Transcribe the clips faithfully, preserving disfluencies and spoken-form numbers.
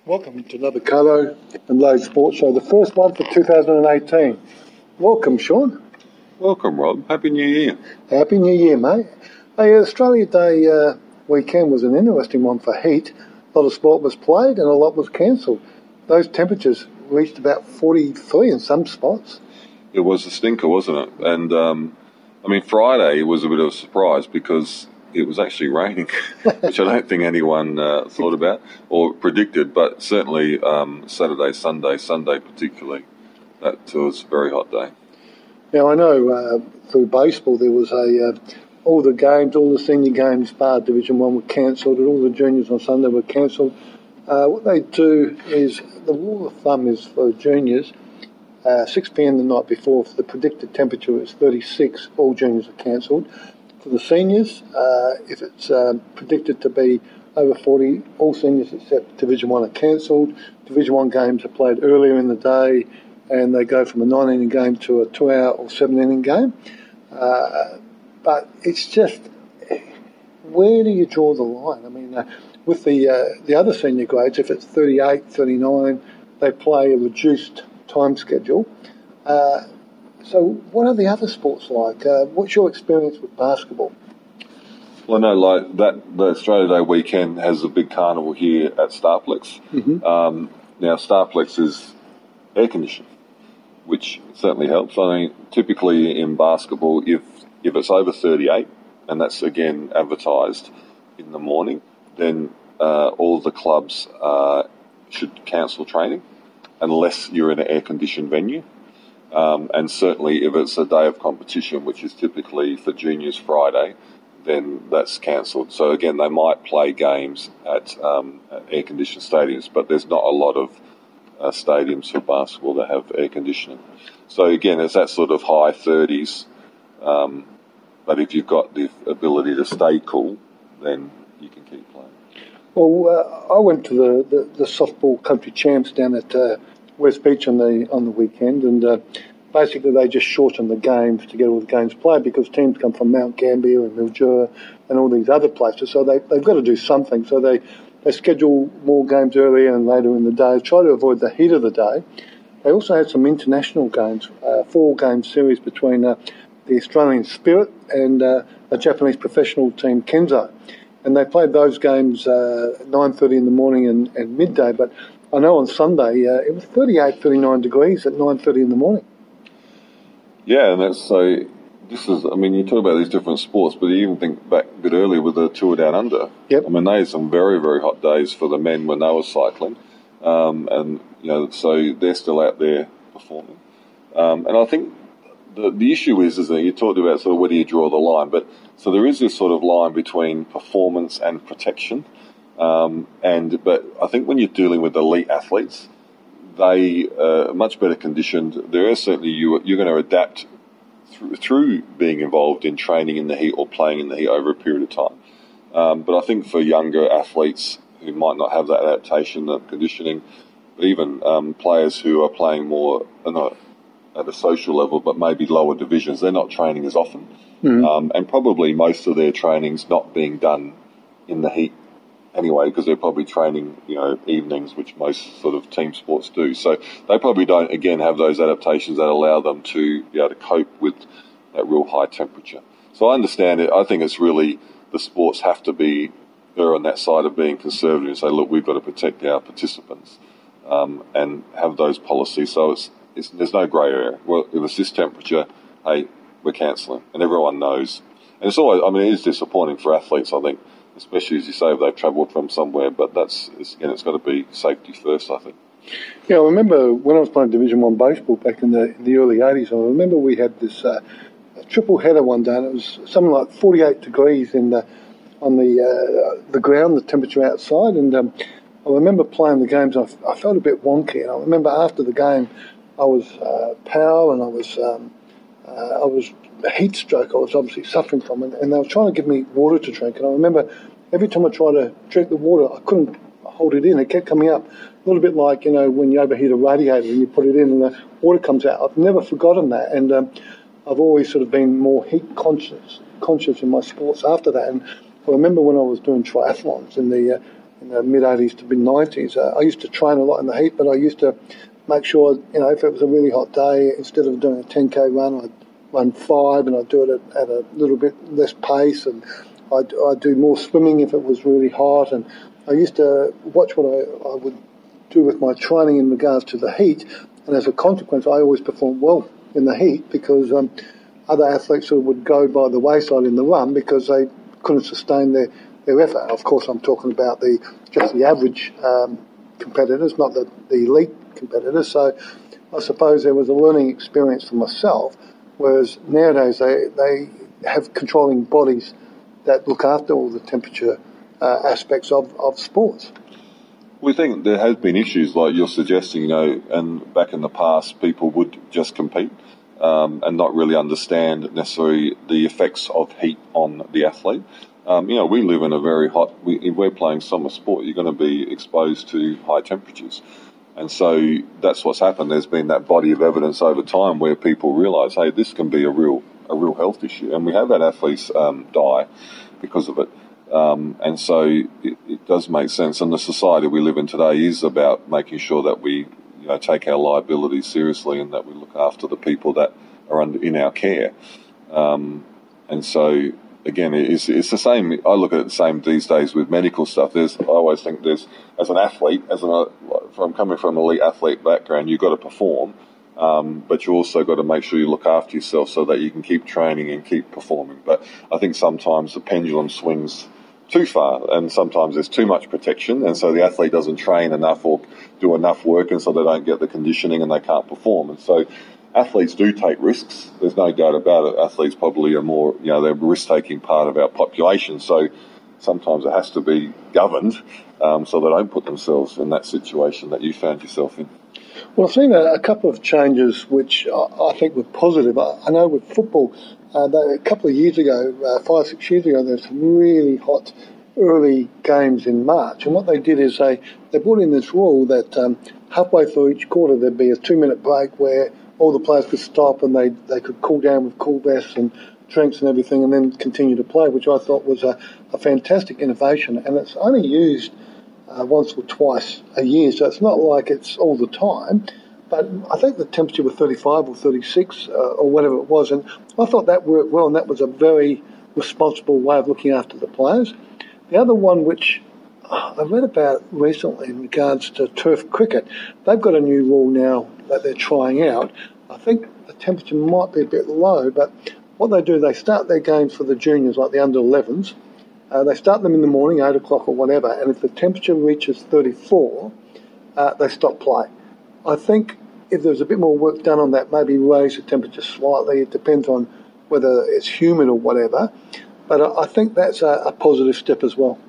Welcome to another Carlo and Lowe Sports Show, the first one for two thousand eighteen. Welcome, Sean. Welcome, Rob. Happy New Year. Happy New Year, mate. Hey, Australia Day uh, weekend was an interesting one for heat. A lot of sport was played and a lot was cancelled. Those temperatures reached about forty-three in some spots. It was a stinker, wasn't it? And, um, I mean, Friday was a bit of a surprise because it was actually raining, which I don't think anyone uh, thought about or predicted, but certainly um, Saturday, Sunday, Sunday particularly, that was a very hot day. Now, I know uh, through baseball there was a, uh, all the games, all the senior games, bar Division One were cancelled, and all the juniors on Sunday were cancelled. Uh, what they do is, the rule of thumb is for juniors, uh, six p.m. the night before, if the predicted temperature is thirty-six, all juniors are cancelled. For the seniors, uh, if it's uh, predicted to be over forty, all seniors except Division One are cancelled. Division One games are played earlier in the day, and they go from a nine-inning game to a two-hour or seven-inning game. Uh, but it's just, where do you draw the line? I mean, uh, with the uh, the other senior grades, if it's thirty-eight, thirty-nine, they play a reduced time schedule. Uh, So what are the other sports like? Uh, what's your experience with basketball? Well, I know like that the Australia Day weekend has a big carnival here at Starplex. Mm-hmm. Um, now, Starplex is air conditioned, which certainly helps. I mean, typically in basketball, if if it's over thirty-eight, and that's again advertised in the morning, then uh, all the clubs uh, should cancel training unless you're in an air-conditioned venue. Um, and certainly if it's a day of competition, which is typically for juniors Friday, then that's cancelled. So again, they might play games at, um, at air-conditioned stadiums, but there's not a lot of uh, stadiums for basketball that have air conditioning. So again, it's that sort of high thirties, um, but if you've got the ability to stay cool, then you can keep playing. Well, uh, I went to the, the, the softball country champs down at uh, West Beach on the on the weekend, and uh, basically they just shortened the games to get all the games played because teams come from Mount Gambier and Mildura and all these other places, so they, they've got to do something. So they, they schedule more games earlier and later in the day, try to avoid the heat of the day. They also had some international games, uh, four-game series between uh, the Australian Spirit and uh, a Japanese professional team, Kenzo. And they played those games uh, at nine thirty in the morning and, and midday, but I know on Sunday uh, it was thirty-eight, thirty-nine degrees at nine thirty in the morning. Yeah, and that's so. This is, I mean, you talk about these different sports, but you even think back a bit earlier with the Tour Down Under. Yep. I mean, they had some very, very hot days for the men when they were cycling, um, and you know, so they're still out there performing. Um, and I think the the issue is, is that you talked about sort of where do you draw the line, but so there is this sort of line between performance and protection. Um, and but I think when you're dealing with elite athletes, they are much better conditioned. There is certainly you you're going to adapt through, through being involved in training in the heat or playing in the heat over a period of time. Um, but I think for younger athletes who might not have that adaptation, that conditioning, but even um, players who are playing more not at a social level, but maybe lower divisions, they're not training as often, mm-hmm. um, and probably most of their training's not being done in the heat anyway, because they're probably training, you know, evenings, which most sort of team sports do. So they probably don't, again, have those adaptations that allow them to be able to cope with that real high temperature. So I understand it. I think it's really the sports have to be they're on that side of being conservative and say, look, we've got to protect our participants um, and have those policies. So it's, it's there's no grey area. Well, if it's this temperature, hey, we're cancelling, and everyone knows. And it's always, I mean, it is disappointing for athletes, I think, especially as you say, if they've travelled from somewhere, but that's, it's, again, it's got to be safety first, I think. Yeah, I remember when I was playing Division One baseball back in the in the early eighties, I remember we had this uh, triple header one day, and it was something like forty-eight degrees in the, on the uh, the ground, the temperature outside, and um, I remember playing the games, and I, I felt a bit wonky, and I remember after the game, I was uh, pale, and I was, um, uh, I was heat stroke I was obviously suffering from, and, and they were trying to give me water to drink, and I remember every time I tried to drink the water, I couldn't hold it in. It kept coming up, a little bit like, you know, when you overheat a radiator and you put it in and the water comes out. I've never forgotten that, and um, I've always sort of been more heat conscious conscious in my sports after that. And I remember when I was doing triathlons in the uh, in the mid eighties to mid nineties, uh, I used to train a lot in the heat, but I used to make sure, you know, if it was a really hot day, instead of doing a ten K run, I'd run five, and I'd do it at, at a little bit less pace, and I'd, I'd do more swimming if it was really hot. And I used to watch what I, I would do with my training in regards to the heat, and as a consequence, I always performed well in the heat, because um, other athletes sort of would go by the wayside in the run because they couldn't sustain their, their effort. Of course, I'm talking about the just the average um, competitors, not the, the elite competitors. So I suppose there was a learning experience for myself, whereas nowadays they, they have controlling bodies that look after all the temperature uh, aspects of, of sports. We think there has been issues like you're suggesting, you know, and back in the past people would just compete um, and not really understand necessarily the effects of heat on the athlete. Um, you know, we live in a very hot, we, if we're playing summer sport, you're going to be exposed to high temperatures. And so that's what's happened. There's been that body of evidence over time where people realise, hey, this can be a real a real health issue. And we have had athletes um, die because of it. Um, and so it, it does make sense. And the society we live in today is about making sure that we, you know, take our liabilities seriously and that we look after the people that are under, in our care. Um, and so, again, it's, it's the same. I look at it the same these days with medical stuff. There's, I always think there's, as an athlete, as an, from coming from an elite athlete background, you've got to perform. Um, but you also got to make sure you look after yourself so that you can keep training and keep performing. But I think sometimes the pendulum swings too far, and sometimes there's too much protection, and so the athlete doesn't train enough or do enough work, and so they don't get the conditioning and they can't perform. And so athletes do take risks. There's no doubt about it. Athletes probably are more, you know, they're a risk-taking part of our population. So sometimes it has to be governed um, so they don't put themselves in that situation that you found yourself in. Well, I've seen a, a couple of changes which I, I think were positive. I, I know with football, uh, they, a couple of years ago, uh, five, six years ago, there were some really hot early games in March. And what they did is they, they brought in this rule that um, halfway through each quarter there'd be a two-minute break where all the players could stop and they, they could cool down with cool vests and drinks and everything and then continue to play, which I thought was a, a fantastic innovation. And it's only used Uh, once or twice a year, so it's not like it's all the time. But I think the temperature was thirty-five or thirty-six uh, or whatever it was, and I thought that worked well, and that was a very responsible way of looking after the players. The other one, which I read about recently in regards to turf cricket, they've got a new rule now that they're trying out. I think the temperature might be a bit low, but what they do, they start their games for the juniors, like the under elevens. Uh, they start them in the morning, eight o'clock or whatever, and if the temperature reaches thirty-four, uh, they stop play. I think if there's a bit more work done on that, maybe raise the temperature slightly. It depends on whether it's humid or whatever. But I, I think that's a, a positive step as well.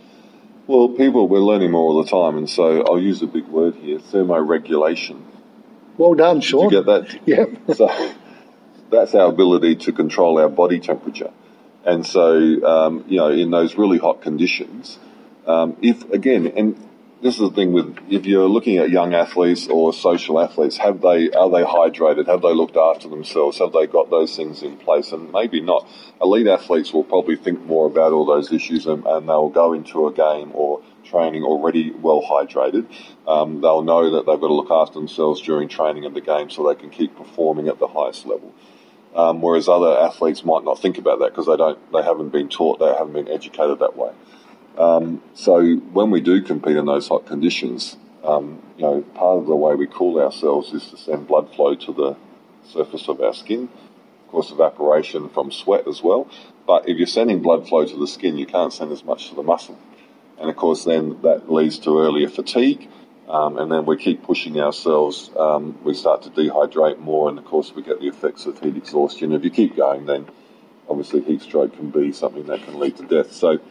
Well, people, we're learning more all the time, and so I'll use a big word here, thermoregulation. Well done, Sean. Did you get that? Yeah. So that's our ability to control our body temperature. And so, um, you know, in those really hot conditions, um, if, again, and this is the thing with, if you're looking at young athletes or social athletes, have they, are they hydrated? Have they looked after themselves? Have they got those things in place? And maybe not. Elite athletes will probably think more about all those issues and, and they'll go into a game or training already well hydrated. Um, they'll know that they've got to look after themselves during training of the game so they can keep performing at the highest level. Um, whereas other athletes might not think about that because they don't, they haven't been taught, they haven't been educated that way. Um, so when we do compete in those hot conditions, um, you know, part of the way we cool ourselves is to send blood flow to the surface of our skin. Of course, evaporation from sweat as well. But if you're sending blood flow to the skin, you can't send as much to the muscle. And of course, then that leads to earlier fatigue. Um, and then we keep pushing ourselves, um, we start to dehydrate more, and of course we get the effects of heat exhaustion. If you keep going, then obviously heat stroke can be something that can lead to death. So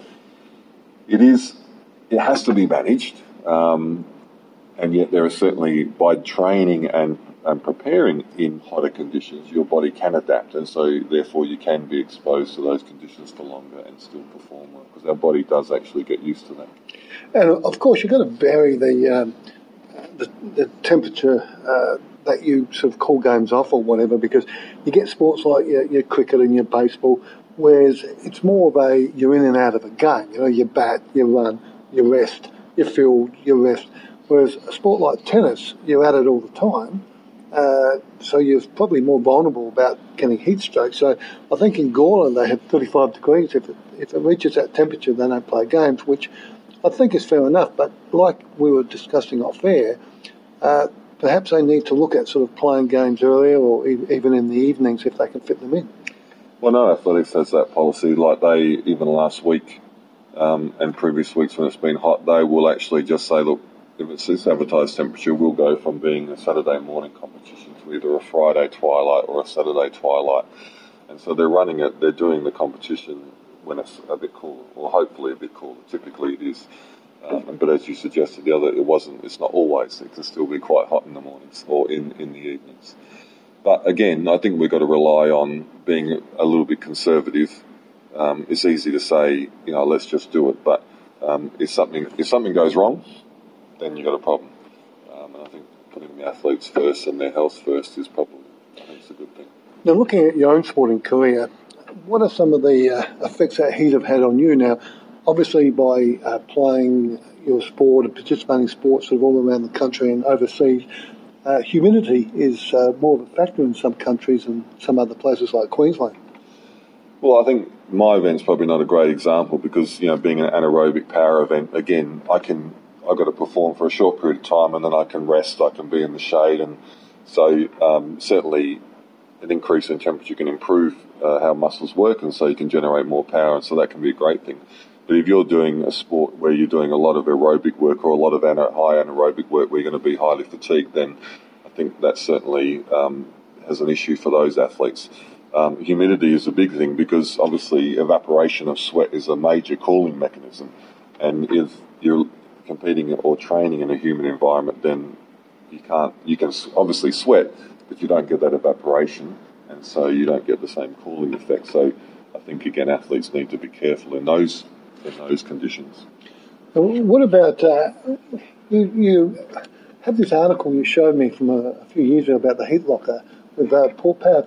it is, it has to be managed, um, and yet there are certainly, by training and, and preparing in hotter conditions, your body can adapt, and so therefore you can be exposed to those conditions for longer and still perform well, because our body does actually get used to that. And of course, you've got to vary the um, the, the temperature uh, that you sort of call games off or whatever, because you get sports like your, your cricket and your baseball, whereas it's more of a you're in and out of a game. You know, you bat, you run, you rest. you field, you rest. Whereas a sport like tennis, you're at it all the time, uh, so you're probably more vulnerable about getting heat stroke. So I think in Gorland they have thirty-five degrees. If it, if it reaches that temperature, they don't play games, which I think is fair enough. But like we were discussing off air, uh, perhaps they need to look at sort of playing games earlier or e- even in the evenings if they can fit them in. Well, no athletics has that policy. Like they, even last week um, and previous weeks when it's been hot, they will actually just say, look, if it's this advertised temperature, we'll go from being a Saturday morning competition to either a Friday twilight or a Saturday twilight. And so they're running it, they're doing the competition when it's a bit cooler, or hopefully a bit cooler. Typically it is. Um, but as you suggested, the other, it wasn't, it's not always. It can still be quite hot in the mornings or in, in the evenings. But again, I think we've got to rely on being a little bit conservative. Um, it's easy to say, you know, let's just do it. But um, if something if something goes wrong, then you've got a problem. Um, and I think putting the athletes first and their health first is probably, I think it's a good thing. Now, looking at your own sporting career, what are some of the uh, effects that heat have had on you? Now, obviously by uh, playing your sport and participating in sports sort of all around the country and overseas, uh, humidity is uh, more of a factor in some countries and some other places like Queensland. Well, I think my event's probably not a great example because, you know, being an anaerobic power event, again, I can... I've got to perform for a short period of time and then I can rest, I can be in the shade. And so um, certainly an increase in temperature can improve uh, how muscles work, and so you can generate more power, and so that can be a great thing. But if you're doing a sport where you're doing a lot of aerobic work or a lot of ana- high anaerobic work where you're going to be highly fatigued, then I think that certainly um, has an issue for those athletes. Um, humidity is a big thing because obviously evaporation of sweat is a major cooling mechanism, and if you're competing or training in a humid environment, then you can't, you can obviously sweat, but you don't get that evaporation, and so you don't get the same cooling effect. So I think, again, athletes need to be careful in those in those conditions. What about, uh, you, you had this article you showed me from a, a few years ago about the heat locker with uh, Paul Power.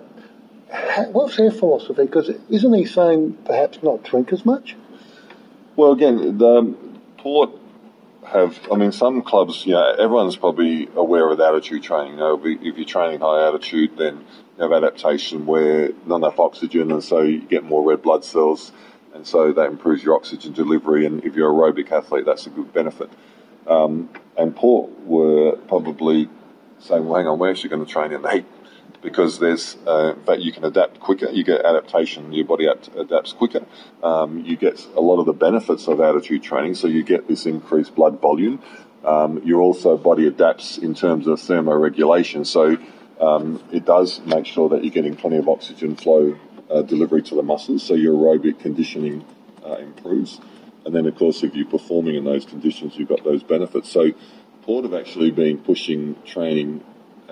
What's their philosophy? Because isn't he saying perhaps not drink as much? Well, again, the Port have, I mean, some clubs, you know, everyone's probably aware of altitude training. You know, if you're training high altitude, then you have adaptation where not enough oxygen, and so you get more red blood cells, and so that improves your oxygen delivery. And if you're an aerobic athlete, that's a good benefit. Um, and Port were probably saying, well, hang on, we're actually going to train in the heat because there's, uh, in fact, you can adapt quicker. You get adaptation, your body adapt, adapts quicker. Um, you get a lot of the benefits of altitude training, so you get this increased blood volume. Um, your also body adapts in terms of thermoregulation, so um, it does make sure that you're getting plenty of oxygen flow uh, delivery to the muscles, so your aerobic conditioning uh, improves. And then, of course, if you're performing in those conditions, you've got those benefits. So Port have actually been pushing training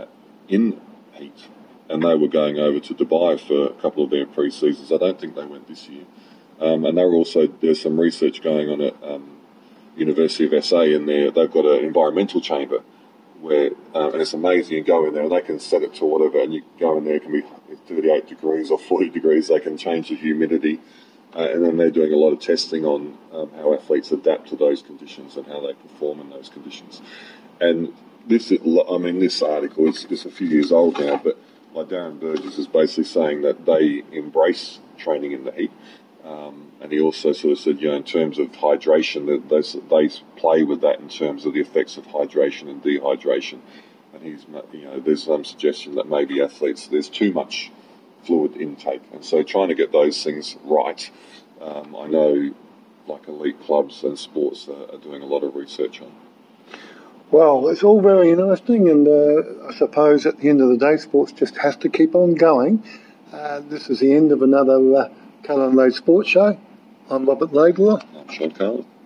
in heat, and they were going over to Dubai for a couple of their pre-seasons. I don't think they went this year. Um, and they were also, there's some research going on at um, University of S A, and they've got an environmental chamber where, um, and it's amazing, you go in there and they can set it to whatever, and you go in there, it can be thirty-eight degrees or forty degrees, they can change the humidity. Uh, and then they're doing a lot of testing on um, how athletes adapt to those conditions and how they perform in those conditions. And this, I mean, this article is, is a few years old now, but like Darren Burgess is basically saying that they embrace training in the heat. Um, and he also sort of said, you know, in terms of hydration, that they, they play with that in terms of the effects of hydration and dehydration. And he's, you know, there's some suggestion that maybe athletes, there's too much fluid intake, and so trying to get those things right, um, I know like elite clubs and sports are, are doing a lot of research on. Well, it's all very interesting, and uh, I suppose at the end of the day, sports just has to keep on going. Uh, this is the end of another uh, Colour and Load Sports Show. I'm Robert Laidlaw. I'm Sean Carlin.